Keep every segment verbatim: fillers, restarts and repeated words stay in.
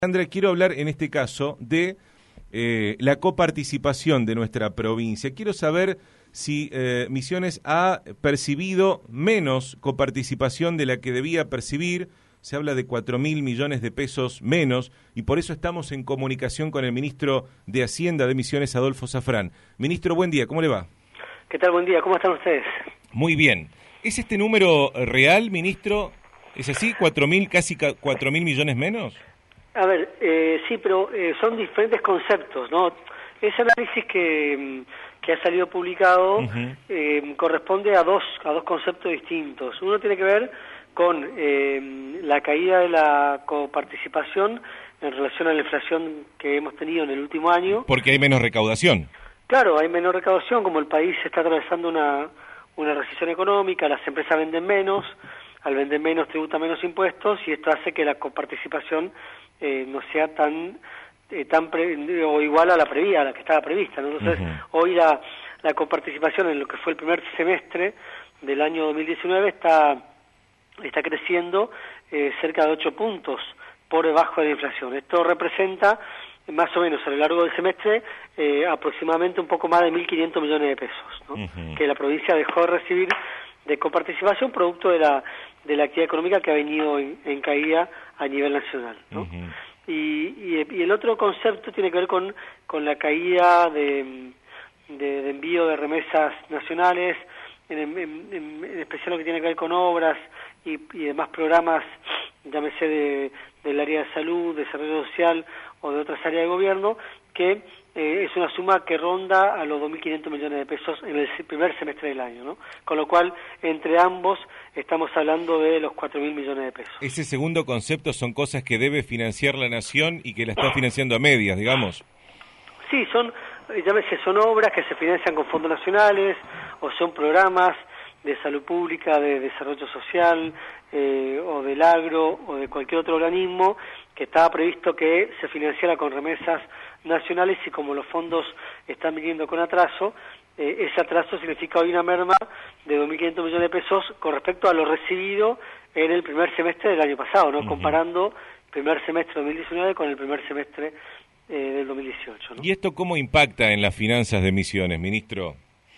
Andrea, quiero hablar en este caso de eh, la coparticipación de nuestra provincia. Quiero saber si eh, Misiones ha percibido menos coparticipación de la que debía percibir. Se habla de cuatro mil millones de pesos menos y por eso estamos en comunicación con el ministro de Hacienda de Misiones, Adolfo Zafrán. Ministro, buen día, ¿cómo le va? ¿Qué tal? Buen día, ¿cómo están ustedes? Muy bien. ¿Es este número real, ministro? ¿Es así? ¿Cuatro mil, casi cuatro mil millones menos? A ver, eh, sí, pero eh, son diferentes conceptos, ¿no? Ese análisis que, que ha salido publicado uh-huh. eh, corresponde a dos, a dos conceptos distintos. Uno tiene que ver con eh, la caída de la coparticipación en relación a la inflación que hemos tenido en el último año. Porque hay menos recaudación. Claro, hay menor recaudación, como el país está atravesando una, una recesión económica, las empresas venden menos, al vender menos tributan menos impuestos y esto hace que la coparticipación eh, no sea tan eh, tan pre, o igual a la previa, a la que estaba prevista, ¿no? Entonces, uh-huh. hoy la, la coparticipación en lo que fue el primer semestre del año dos mil diecinueve está está creciendo eh, cerca de ocho puntos por debajo de la inflación. Esto representa más o menos a lo largo del semestre eh, aproximadamente un poco más de mil quinientos millones de pesos, ¿no? Uh-huh. Que la provincia dejó de recibir de coparticipación producto de la de la actividad económica que ha venido en, en caída a nivel nacional, ¿no? Uh-huh. y, y, y el otro concepto tiene que ver con, con la caída de, de, de envío de remesas nacionales, en, en, en, en especial lo que tiene que ver con obras y, y demás programas, llámese de, del área de salud, desarrollo social o de otras áreas de gobierno, que eh, es una suma que ronda a los dos mil quinientos millones de pesos en el primer semestre del año, ¿no? Con lo cual, entre ambos, estamos hablando de los cuatro mil millones de pesos. Ese segundo concepto son cosas que debe financiar la Nación y que la está financiando a medias, digamos. Sí, son, llámese, son obras que se financian con fondos nacionales o son programas de salud pública, de desarrollo social, eh, o del agro, o de cualquier otro organismo que estaba previsto que se financiara con remesas nacionales y como los fondos están viniendo con atraso, eh, ese atraso significa hoy una merma de dos mil quinientos millones de pesos con respecto a lo recibido en el primer semestre del año pasado, ¿no? Uh-huh. Comparando primer semestre de dos mil diecinueve con el primer semestre eh, del dos mil dieciocho, ¿no? ¿Y esto cómo impacta en las finanzas de Misiones, ministro?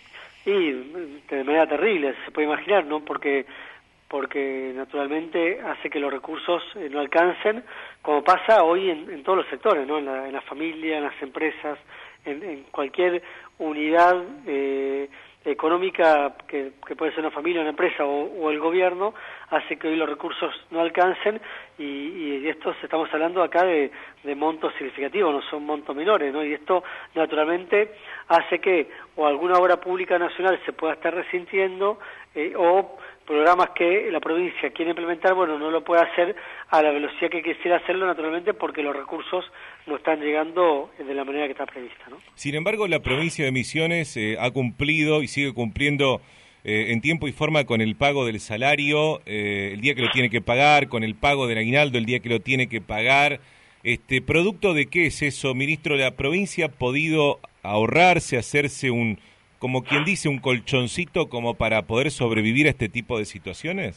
Y de manera terrible, se puede imaginar, ¿no? Porque porque naturalmente hace que los recursos eh, no alcancen, como pasa hoy en, en todos los sectores, ¿no? En la, en la familia, en las empresas, en, en cualquier unidad eh, económica que, que puede ser una familia, una empresa o, o el gobierno, hace que hoy los recursos no alcancen y, y esto estamos hablando acá de, de montos significativos, no son montos menores, ¿no? Y esto naturalmente hace que o alguna obra pública nacional se pueda estar resintiendo eh, o programas que la provincia quiere implementar, bueno, no lo puede hacer a la velocidad que quisiera hacerlo naturalmente porque los recursos no están llegando de la manera que está prevista, ¿no? Sin embargo, la provincia de Misiones eh, ha cumplido y sigue cumpliendo eh, en tiempo y forma con el pago del salario, eh, el día que lo tiene que pagar, con el pago del aguinaldo, el día que lo tiene que pagar. Este, ¿producto de qué es eso, ministro? ¿La provincia ha podido ahorrarse, hacerse un, como quien dice, un colchoncito como para poder sobrevivir a este tipo de situaciones?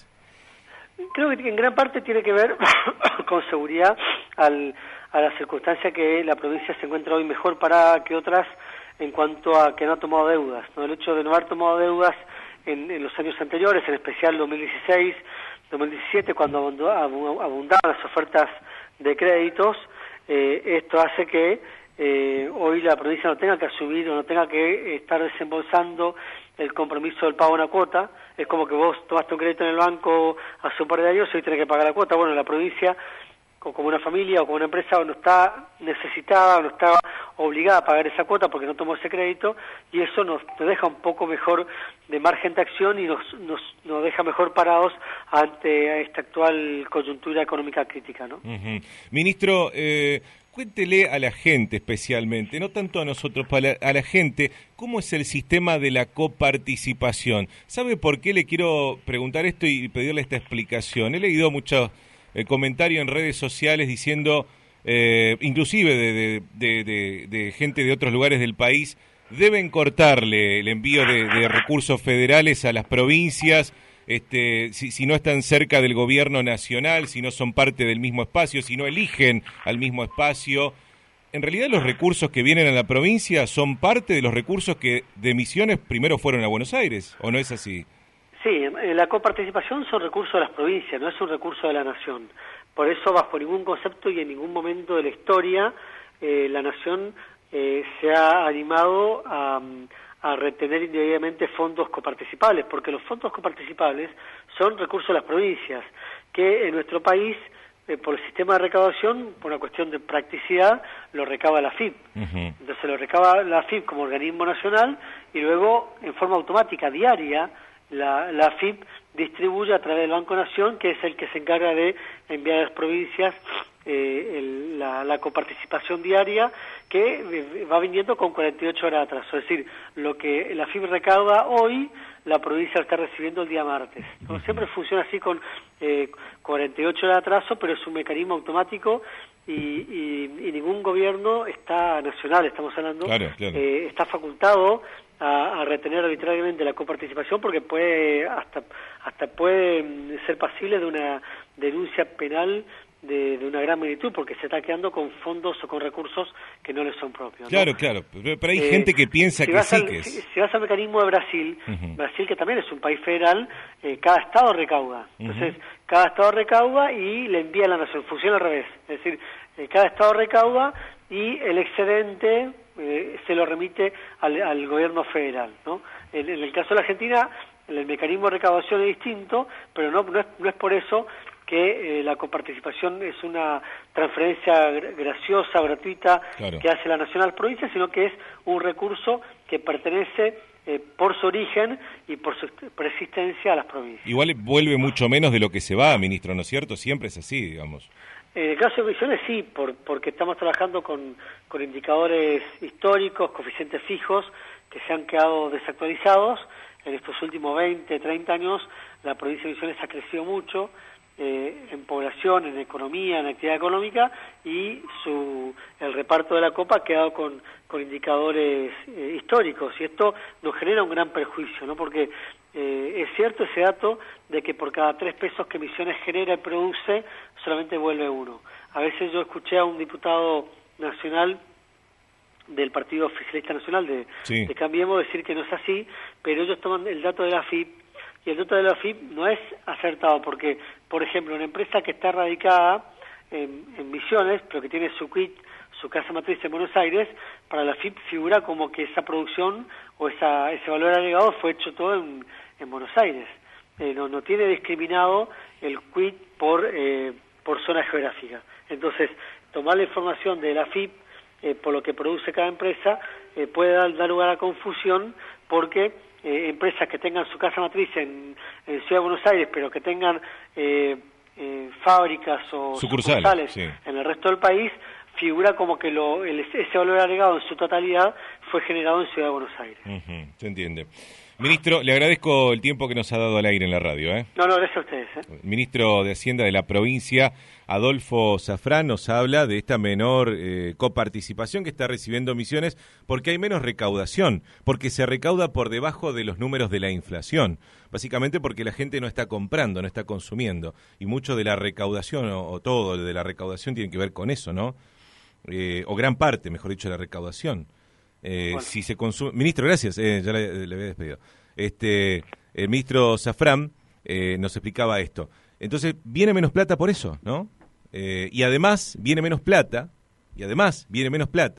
Creo que en gran parte tiene que ver con seguridad al, a la circunstancia que la provincia se encuentra hoy mejor parada que otras en cuanto a que no ha tomado deudas, ¿no? El hecho de no haber tomado deudas en, en los años anteriores, en especial dos mil dieciséis, dos mil diecisiete, cuando abundaban las ofertas de créditos, eh, esto hace que eh, hoy la provincia no tenga que asumir o no tenga que estar desembolsando el compromiso del pago de una cuota. Es como que vos tomaste un crédito en el banco hace un par de años y hoy tenés que pagar la cuota. Bueno, la provincia, o como una familia o como una empresa, no está necesitada o no está obligada a pagar esa cuota porque no tomó ese crédito y eso nos, nos deja un poco mejor de margen de acción y nos, nos, nos deja mejor parados ante esta actual coyuntura económica crítica, ¿no? Uh-huh. Ministro, eh, cuéntele a la gente especialmente, no tanto a nosotros, para a la gente, ¿cómo es el sistema de la coparticipación? ¿Sabe por qué le quiero preguntar esto y pedirle esta explicación? He leído muchos eh, comentarios en redes sociales diciendo, eh, inclusive de, de, de, de, de gente de otros lugares del país, deben cortarle el envío de, de recursos federales a las provincias este, si, si no están cerca del gobierno nacional, si no son parte del mismo espacio, si no eligen al mismo espacio. En realidad los recursos que vienen a la provincia son parte de los recursos que de Misiones primero fueron a Buenos Aires, ¿o no es así? Sí, la coparticipación son recursos de las provincias, no es un recurso de la nación. Por eso, bajo ningún concepto y en ningún momento de la historia, eh, la nación eh, se ha animado a, a retener indebidamente fondos coparticipables, porque los fondos coparticipables son recursos de las provincias, que en nuestro país, eh, por el sistema de recaudación, por una cuestión de practicidad, lo recaba la F I P. Uh-huh. Entonces lo recaba la F I P como organismo nacional y luego, en forma automática, diaria, la, la F I P distribuye a través del Banco Nación, que es el que se encarga de enviar a las provincias eh, el, la, la coparticipación diaria, que eh, va viniendo con cuarenta y ocho horas de atraso. Es decir, lo que la F I P recauda hoy, la provincia lo está recibiendo el día martes. ¿No? Siempre funciona así con eh, cuarenta y ocho horas de atraso, pero es un mecanismo automático y, y, y ningún gobierno está nacional, estamos hablando, claro, claro. Eh, está facultado A, a retener arbitrariamente la coparticipación porque puede hasta hasta puede ser pasible de una denuncia penal de, de una gran magnitud porque se está quedando con fondos o con recursos que no le son propios, ¿no? Claro, claro, pero hay eh, gente que piensa si que sí al, que es. Si, si vas al mecanismo de Brasil, uh-huh. Brasil que también es un país federal, eh, cada estado recauda. Entonces, uh-huh. cada estado recauda y le envía a la nación, funciona al revés. Es decir, eh, cada estado recauda y el excedente eh, se lo remite al, al gobierno federal, ¿no? En, en el caso de la Argentina, el mecanismo de recaudación es distinto, pero no, no, es, no es por eso que eh, la coparticipación es una transferencia graciosa, gratuita, claro. que hace la nacional provincia, sino que es un recurso que pertenece eh, por su origen y por su persistencia a las provincias. Igual vuelve mucho menos de lo que se va, ministro, ¿no es cierto? Siempre es así, digamos. En el caso de Misiones sí, por, porque estamos trabajando con, con indicadores históricos, coeficientes fijos, que se han quedado desactualizados. En estos últimos veinte, treinta años la provincia de Misiones ha crecido mucho eh, en población, en economía, en actividad económica, y su el reparto de la copa ha quedado con, con indicadores eh, históricos, y esto nos genera un gran perjuicio, ¿no? Porque eh, es cierto ese dato de que por cada tres pesos que Misiones genera y produce, solamente vuelve uno. A veces yo escuché a un diputado nacional del Partido Oficialista Nacional de, sí. de Cambiemos decir que no es así, pero ellos toman el dato de la F I P, y el dato de la F I P no es acertado, porque, por ejemplo, una empresa que está radicada en, en Misiones, pero que tiene su quit, su casa matriz en Buenos Aires, para la F I P figura como que esa producción o esa ese valor agregado fue hecho todo en, en Buenos Aires. Eh, no, no tiene discriminado el quit por, eh, por zona geográfica. Entonces, tomar la información de la F I P Eh, por lo que produce cada empresa, eh, puede dar, dar lugar a confusión porque eh, empresas que tengan su casa matriz en, en Ciudad de Buenos Aires, pero que tengan eh, eh, fábricas o sucursales, sucursales sí. en el resto del país, figura como que lo, el, ese valor agregado en su totalidad fue generado en Ciudad de Buenos Aires. Uh-huh, se entiende. Ministro, le agradezco el tiempo que nos ha dado al aire en la radio. ¿eh? No, no, gracias a ustedes. ¿eh? Ministro de Hacienda de la provincia, Adolfo Safrán, nos habla de esta menor eh, coparticipación que está recibiendo Misiones porque hay menos recaudación, porque se recauda por debajo de los números de la inflación, básicamente porque la gente no está comprando, no está consumiendo, y mucho de la recaudación, o, o todo de la recaudación tiene que ver con eso, ¿no? Eh, o gran parte, mejor dicho, de la recaudación. Eh, bueno. Si se consume... Ministro, gracias, eh, ya le, le había despedido. Este, el ministro Safrán eh, nos explicaba esto. Entonces, viene menos plata por eso, ¿no? Eh, y además, viene menos plata, y además, viene menos plata